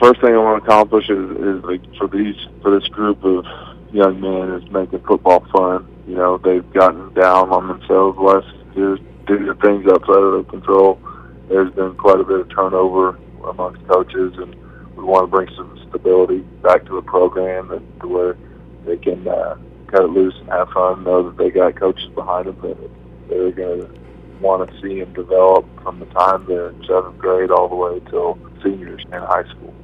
first thing I want to accomplish is like for this group of young men is making football fun. You know, they've gotten down on themselves last year due to things outside of their control. There's been quite a bit of turnover amongst coaches, and we want to bring some stability back to the program and to where they can cut it loose and have fun, know that they got coaches behind them that they're going to want to see them develop from the time they're in 7th grade all the way till seniors in high school.